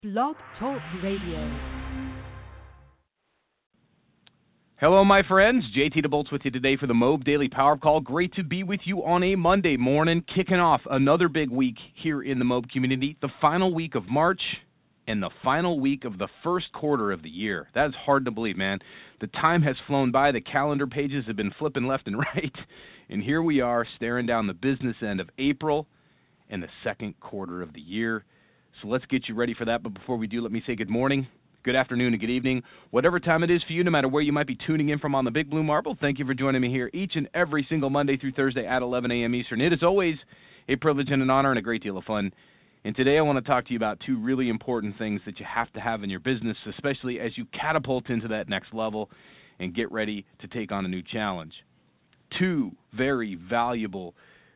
Blog Talk Radio. Hello, my friends. JT DeBolt's with you today for the Mobe Daily Power Call. Great to be with you on a Monday morning, kicking off another big week here in the Mobe community, the final week of March and the final week of the first quarter of the year. That's hard to believe, man. The time has flown by. The calendar pages have been flipping left and right, and here we are staring down the business end of April and the second quarter of the year. So let's get you ready for that. But before we do, let me say good morning, good afternoon, and good evening. Whatever time it is for you, no matter where you might be tuning in from on the Big Blue Marble, thank you for joining me here each and every single Monday through Thursday at 11 a.m. Eastern. It is always a privilege and an honor and a great deal of fun. And today I want to talk to you about two really important things that you have to have in your business, especially as you catapult into that next level and get ready to take on a new challenge. Two very valuable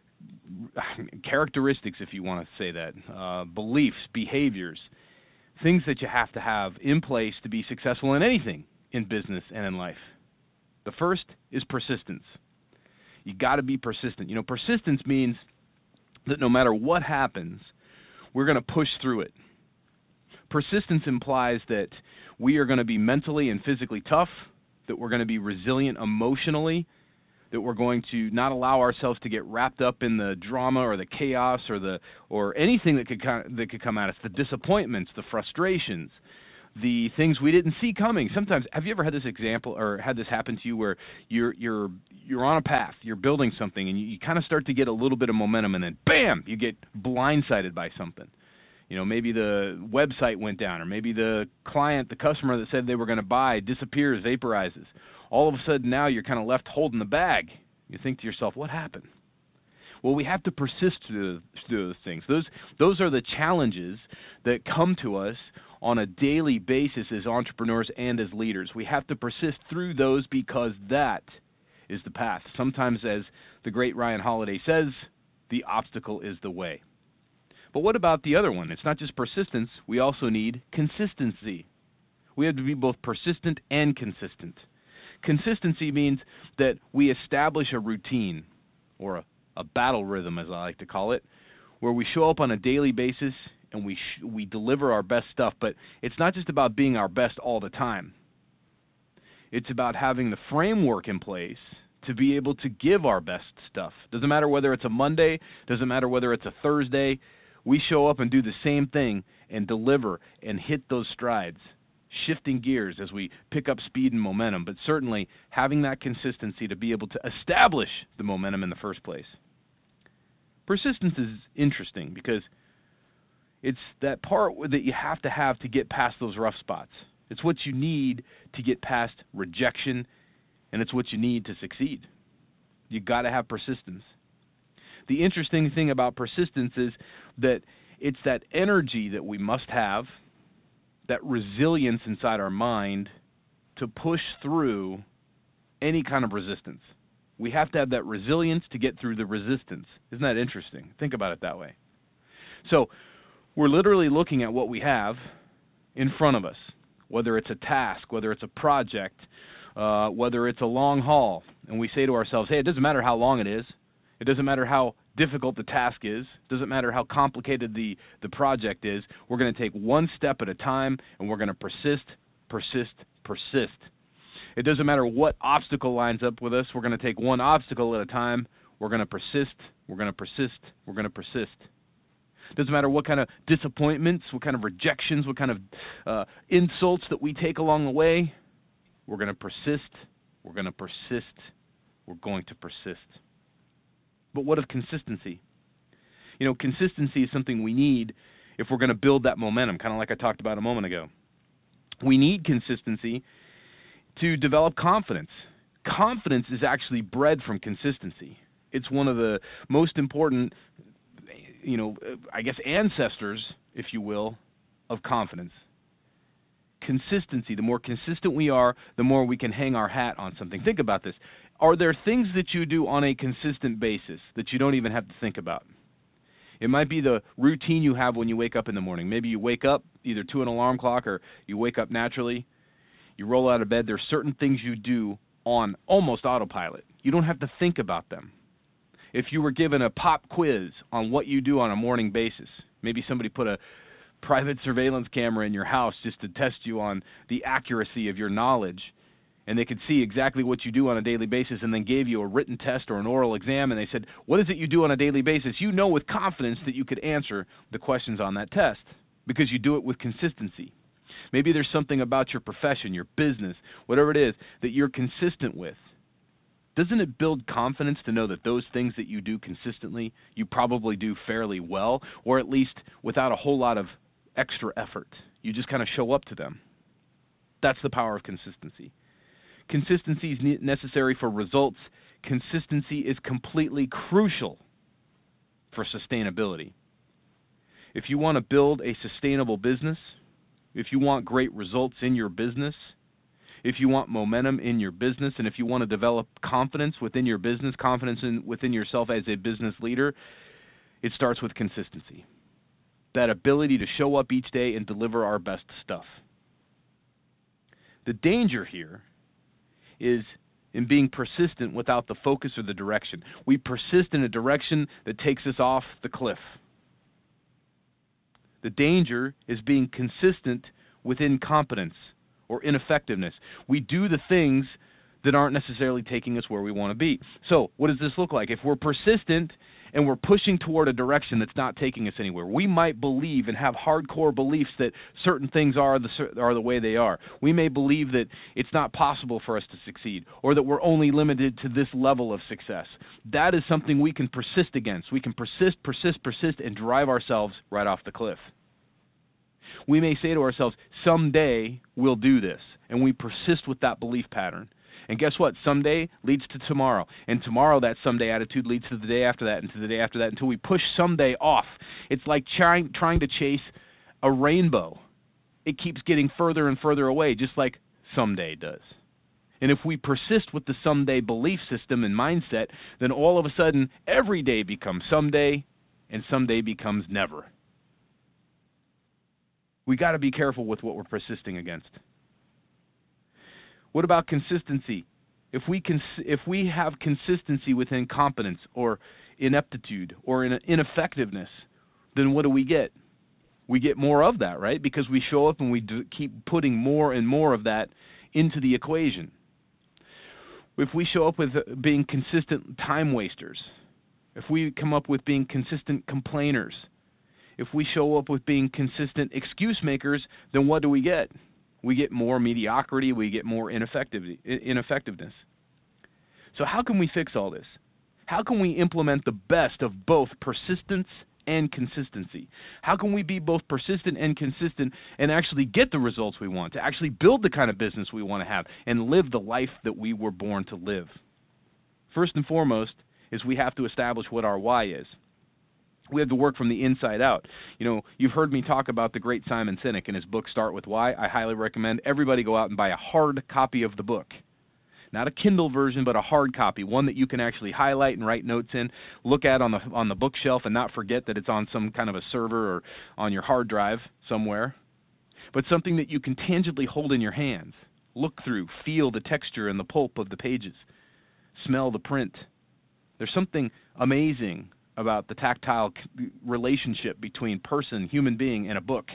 characteristics, if you want to say that, beliefs, behaviors, things that you have to have in place to be successful in anything in business and in life. The first is persistence. You got to be persistent. You know, persistence means that no matter what happens, we're going to push through it. Persistence implies that we are going to be mentally and physically tough, that we're going to be resilient emotionally, that we're going to not allow ourselves to get wrapped up in the drama or the chaos or anything that could come at us, the disappointments, the frustrations, the things we didn't see coming. Sometimes, have you ever had this example or had this happen to you where you're on a path, you're building something, and you kind of start to get a little bit of momentum, and then bam, you get blindsided by something. You know, maybe the website went down, or maybe the client, the customer that said they were going to buy disappears, vaporizes. All of a sudden now you're kind of left holding the bag. You think to yourself, what happened? Well, we have to persist through those things. Those are the challenges that come to us on a daily basis as entrepreneurs and as leaders. We have to persist through those because that is the path. Sometimes, as the great Ryan Holiday says, the obstacle is the way. But what about the other one? It's not just persistence. We also need consistency. We have to be both persistent and consistent. Consistency means that we establish a routine, or a battle rhythm, as I like to call it, where we show up on a daily basis and we deliver our best stuff. But it's not just about being our best all the time. It's about having the framework in place to be able to give our best stuff. Doesn't matter whether it's a Monday, doesn't matter whether it's a Thursday. We show up and do the same thing and deliver and hit those strides, shifting gears as we pick up speed and momentum, but certainly having that consistency to be able to establish the momentum in the first place. Persistence is interesting because it's that part that you have to get past those rough spots. It's what you need to get past rejection, and it's what you need to succeed. You got to have persistence. The interesting thing about persistence is that it's that energy that we must have, that resilience inside our mind to push through any kind of resistance. We have to have that resilience to get through the resistance. Isn't that interesting? Think about it that way. So we're literally looking at what we have in front of us, whether it's a task, whether it's a project, whether it's a long haul, and we say to ourselves, hey, it doesn't matter how long it is. It doesn't matter how difficult the task is. It doesn't matter how complicated the project is. We're going to take one step at a time, and we're going to persist. It doesn't matter what obstacle lines up with us. We're going to take one obstacle at a time. We're going to persist. We're going to persist. We're going to persist. It doesn't matter what kind of disappointments, what kind of rejections, what kind of insults that we take along the way. We're going to persist. We're going to persist. We're going to persist. But what of consistency? You know, consistency is something we need if we're going to build that momentum, kind of like I talked about a moment ago. We need consistency to develop confidence. Confidence is actually bred from consistency. It's one of the most important, ancestors, if you will, of confidence. Consistency. The more consistent we are, the more we can hang our hat on something. Think about this. Are there things that you do on a consistent basis that you don't even have to think about? It might be the routine you have when you wake up in the morning. Maybe you wake up either to an alarm clock or you wake up naturally. You roll out of bed. There's certain things you do on almost autopilot. You don't have to think about them. If you were given a pop quiz on what you do on a morning basis, maybe somebody put private surveillance camera in your house just to test you on the accuracy of your knowledge, and they could see exactly what you do on a daily basis, and then gave you a written test or an oral exam, and they said, what is it you do on a daily basis? You know with confidence that you could answer the questions on that test because you do it with consistency. Maybe there's something about your profession, your business, whatever it is, that you're consistent with. Doesn't it build confidence to know that those things that you do consistently, you probably do fairly well, or at least without a whole lot of extra effort? You just kind of show up to them. That's the power of consistency. Consistency is necessary for results. Consistency is completely crucial for sustainability. If you want to build a sustainable business, if you want great results in your business, if you want momentum in your business, and if you want to develop confidence within your business, within yourself as a business leader, it starts with consistency. That ability to show up each day and deliver our best stuff. The danger here is in being persistent without the focus or the direction. We persist in a direction that takes us off the cliff. The danger is being consistent with incompetence or ineffectiveness. We do the things that aren't necessarily taking us where we want to be. So, what does this look like? If we're persistent and we're pushing toward a direction that's not taking us anywhere, we might believe and have hardcore beliefs that certain things are the way they are. We may believe that it's not possible for us to succeed, or that we're only limited to this level of success. That is something we can persist against. We can persist, and drive ourselves right off the cliff. We may say to ourselves, someday we'll do this, and we persist with that belief pattern. And guess what? Someday leads to tomorrow, and tomorrow that someday attitude leads to the day after that, and to the day after that, until we push someday off. It's like trying to chase a rainbow. It keeps getting further and further away, just like someday does. And if we persist with the someday belief system and mindset, then all of a sudden, every day becomes someday, and someday becomes never. We got to be careful with what we're persisting against. What about consistency? If we have consistency with incompetence or ineptitude or ineffectiveness, then what do we get? We get more of that, right? Because we show up and we keep putting more and more of that into the equation. If we show up with being consistent time wasters, if we come up with being consistent complainers, if we show up with being consistent excuse makers, then what do we get? We get more mediocrity, we get more ineffectiveness. So how can we fix all this? How can we implement the best of both persistence and consistency? How can we be both persistent and consistent and actually get the results we want, to actually build the kind of business we want to have, and live the life that we were born to live? First and foremost is we have to establish what our why is. We have to work from the inside out. You know, you've heard me talk about the great Simon Sinek and his book, Start With Why. I highly recommend everybody go out and buy a hard copy of the book. Not a Kindle version, but a hard copy, one that you can actually highlight and write notes in, look at on the bookshelf and not forget that it's on some kind of a server or on your hard drive somewhere, but something that you can tangibly hold in your hands, look through, feel the texture and the pulp of the pages, smell the print. There's something amazing about the tactile relationship between human being, and a book.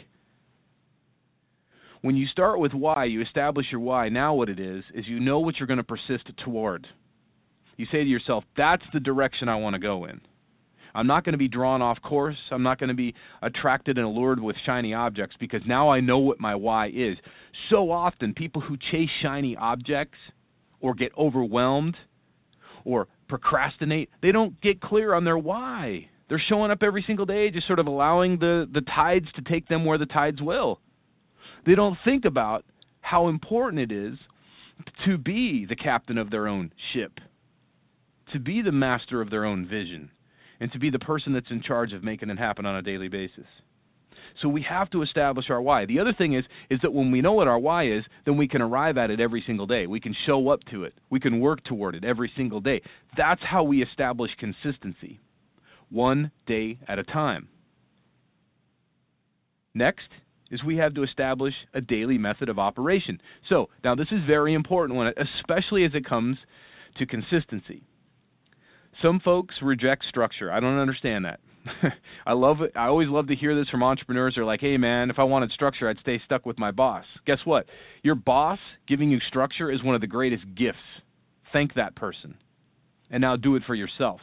When you start with why, you establish your why. Now what it is you know what you're going to persist toward. You say to yourself, that's the direction I want to go in. I'm not going to be drawn off course. I'm not going to be attracted and allured with shiny objects, because now I know what my why is. So often, people who chase shiny objects or get overwhelmed or procrastinate, they don't get clear on their why. They're showing up every single day, just sort of allowing the tides to take them where the tides will. They don't think about how important it is to be the captain of their own ship, to be the master of their own vision, and to be the person that's in charge of making it happen on a daily basis. So we have to establish our why. The other thing is that when we know what our why is, then we can arrive at it every single day. We can show up to it. We can work toward it every single day. That's how we establish consistency, one day at a time. Next is we have to establish a daily method of operation. So now this is very important, especially as it comes to consistency. Some folks reject structure. I don't understand that. I love it. I always love to hear this from entrepreneurs. They're like, hey, man, if I wanted structure, I'd stay stuck with my boss. Guess what? Your boss giving you structure is one of the greatest gifts. Thank that person. And now do it for yourself.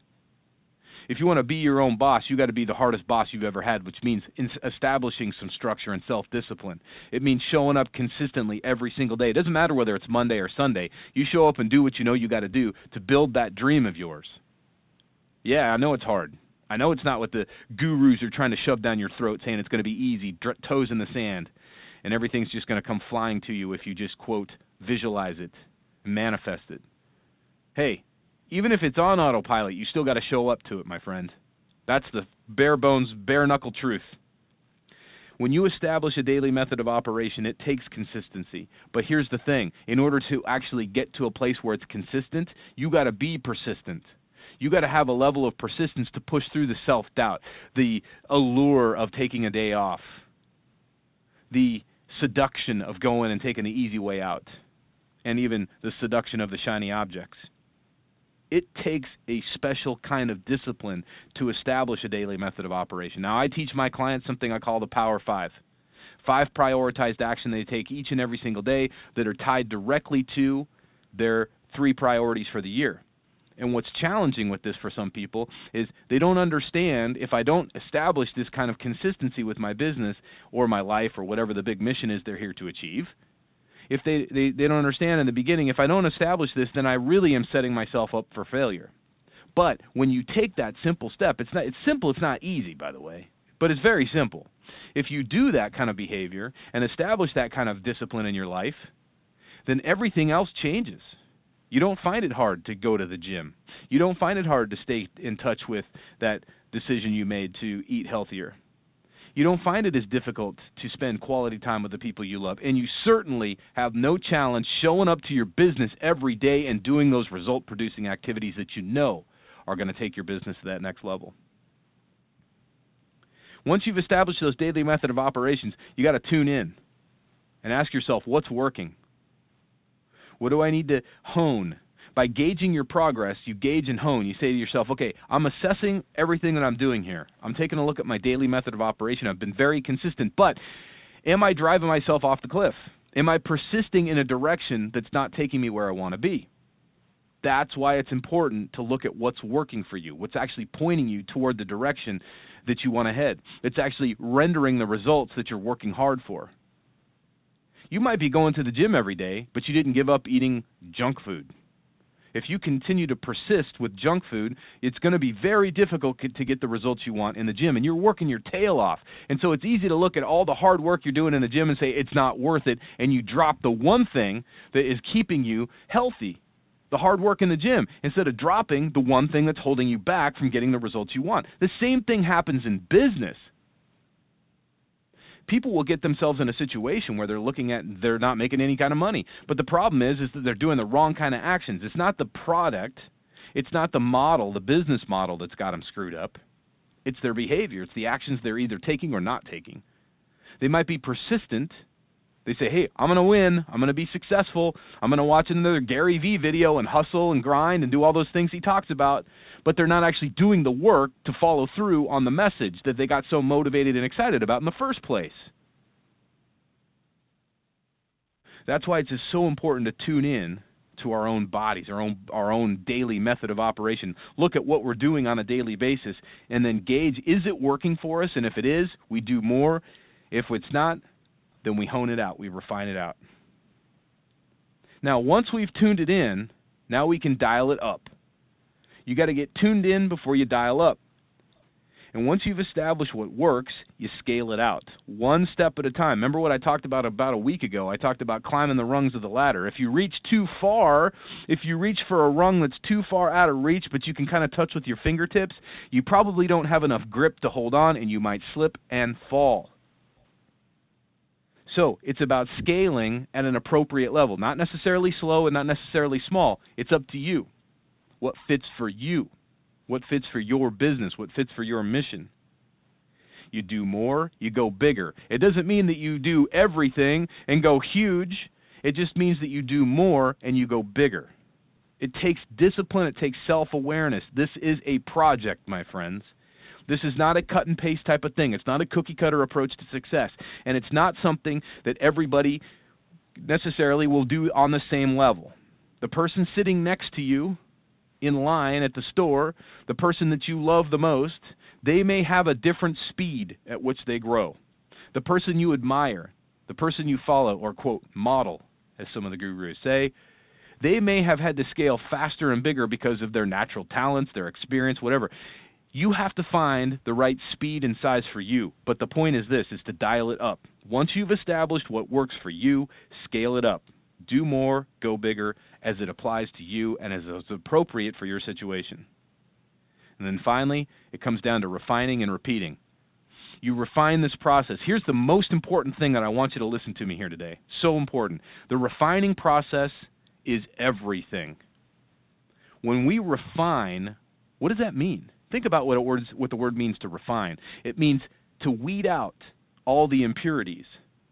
If you want to be your own boss, you got to be the hardest boss you've ever had, which means establishing some structure and self-discipline. It means showing up consistently every single day. It doesn't matter whether it's Monday or Sunday. You show up and do what you know you got to do to build that dream of yours. Yeah, I know it's hard. I know it's not what the gurus are trying to shove down your throat, saying it's going to be easy, toes in the sand, and everything's just going to come flying to you if you just, quote, visualize it, manifest it. Hey, even if it's on autopilot, you still got to show up to it, my friend. That's the bare bones, bare knuckle truth. When you establish a daily method of operation, it takes consistency. But here's the thing. In order to actually get to a place where it's consistent, you got to be persistent. You got to have a level of persistence to push through the self-doubt, the allure of taking a day off, the seduction of going and taking the easy way out, and even the seduction of the shiny objects. It takes a special kind of discipline to establish a daily method of operation. Now, I teach my clients something I call the Power 5. 5 prioritized action they take each and every single day that are tied directly to their 3 priorities for the year. And what's challenging with this for some people is they don't understand, if I don't establish this kind of consistency with my business or my life or whatever the big mission is they're here to achieve, if they don't understand in the beginning, if I don't establish this, then I really am setting myself up for failure. But when you take that simple step, it's simple, it's not easy, by the way, but it's very simple. If you do that kind of behavior and establish that kind of discipline in your life, then everything else changes. You don't find it hard to go to the gym. You don't find it hard to stay in touch with that decision you made to eat healthier. You don't find it as difficult to spend quality time with the people you love. And you certainly have no challenge showing up to your business every day and doing those result-producing activities that you know are going to take your business to that next level. Once you've established those daily method of operations, you got to tune in and ask yourself, what's working? What do I need to hone? By gauging your progress, you gauge and hone. You say to yourself, okay, I'm assessing everything that I'm doing here. I'm taking a look at my daily method of operation. I've been very consistent, but am I driving myself off the cliff? Am I persisting in a direction that's not taking me where I want to be? That's why it's important to look at what's working for you, what's actually pointing you toward the direction that you want to head. It's actually rendering the results that you're working hard for. You might be going to the gym every day, but you didn't give up eating junk food. If you continue to persist with junk food, it's going to be very difficult to get the results you want in the gym, and you're working your tail off. And so it's easy to look at all the hard work you're doing in the gym and say it's not worth it, and you drop the one thing that is keeping you healthy, the hard work in the gym, instead of dropping the one thing that's holding you back from getting the results you want. The same thing happens in business. People will get themselves in a situation where they're not making any kind of money. But the problem is that they're doing the wrong kind of actions. It's not the product. It's not the model, the business model that's got them screwed up. It's their behavior. It's the actions they're either taking or not taking. They might be persistent. They say, hey, I'm going to win. I'm going to be successful. I'm going to watch another Gary Vee video and hustle and grind and do all those things he talks about. But they're not actually doing the work to follow through on the message that they got so motivated and excited about in the first place. That's why it's just so important to tune in to our own bodies, our own daily method of operation. Look at what we're doing on a daily basis and then gauge, is it working for us? And if it is, we do more. If it's not, then we hone it out, we refine it out. Now, once we've tuned it in, now we can dial it up. You got to get tuned in before you dial up. And once you've established what works, you scale it out, one step at a time. Remember what I talked about a week ago? I talked about climbing the rungs of the ladder. If you reach too far, if you reach for a rung that's too far out of reach, but you can kind of touch with your fingertips, you probably don't have enough grip to hold on, and you might slip and fall. So it's about scaling at an appropriate level, not necessarily slow and not necessarily small. It's up to you. What fits for you? What fits for your business? What fits for your mission? You do more, you go bigger. It doesn't mean that you do everything and go huge. It just means that you do more and you go bigger. It takes discipline. It takes self-awareness. This is a project, my friends. This is not a cut and paste type of thing. It's not a cookie cutter approach to success. And it's not something that everybody necessarily will do on the same level. The person sitting next to you in line at the store, the person that you love the most, they may have a different speed at which they grow. The person you admire, the person you follow, or quote, model, as some of the gurus say, they may have had to scale faster and bigger because of their natural talents, their experience, whatever. You have to find the right speed and size for you. But the point is this, is to dial it up. Once you've established what works for you, scale it up. Do more, go bigger, as it applies to you and as is appropriate for your situation. And then finally, it comes down to refining and repeating. You refine this process. Here's the most important thing that I want you to listen to me here today. So important. The refining process is everything. When we refine, what does that mean? Think about what the word means to refine. It means to weed out all the impurities,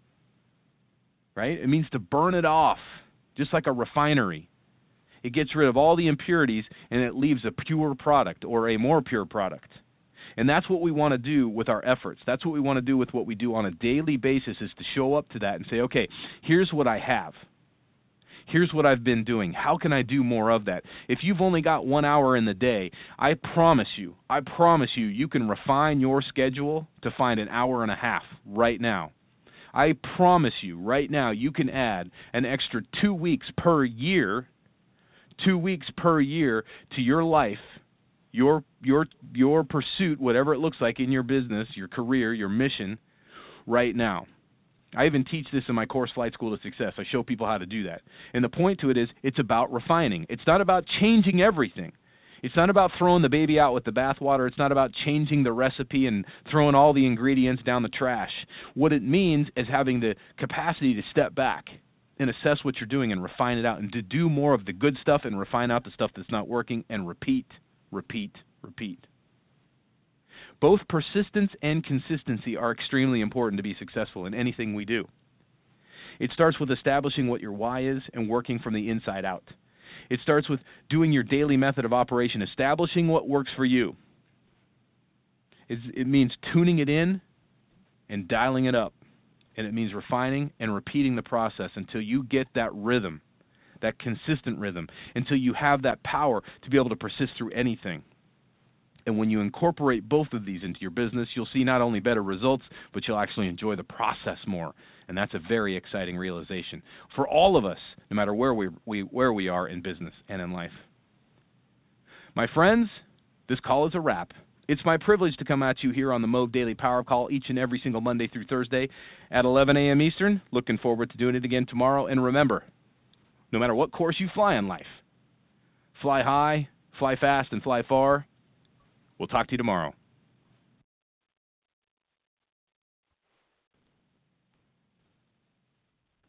right? It means to burn it off, just like a refinery. It gets rid of all the impurities and it leaves a pure product or a more pure product. And that's what we want to do with our efforts. That's what we want to do with what we do on a daily basis, is to show up to that and say, okay, here's what I have. Here's what I've been doing. How can I do more of that? If you've only got 1 hour in the day, I promise you, you can refine your schedule to find an hour and a half right now. I promise you right now you can add an extra 2 weeks per year, 2 weeks per year to your life, your pursuit, whatever it looks like in your business, your career, your mission right now. I even teach this in my course, Flight School to Success. I show people how to do that. And the point to it is, it's about refining. It's not about changing everything. It's not about throwing the baby out with the bathwater. It's not about changing the recipe and throwing all the ingredients down the trash. What it means is having the capacity to step back and assess what you're doing and refine it out, and to do more of the good stuff and refine out the stuff that's not working, and repeat, repeat, repeat. Both persistence and consistency are extremely important to be successful in anything we do. It starts with establishing what your why is and working from the inside out. It starts with doing your daily method of operation, establishing what works for you. It means tuning it in and dialing it up. And it means refining and repeating the process until you get that rhythm, that consistent rhythm, until you have that power to be able to persist through anything. And when you incorporate both of these into your business, you'll see not only better results, but you'll actually enjoy the process more. And that's a very exciting realization for all of us, no matter where we are in business and in life. My friends, this call is a wrap. It's my privilege to come at you here on the Move Daily Power Call each and every single Monday through Thursday at 11 a.m. Eastern. Looking forward to doing it again tomorrow. And remember, no matter what course you fly in life, fly high, fly fast, and fly far. We'll talk to you tomorrow.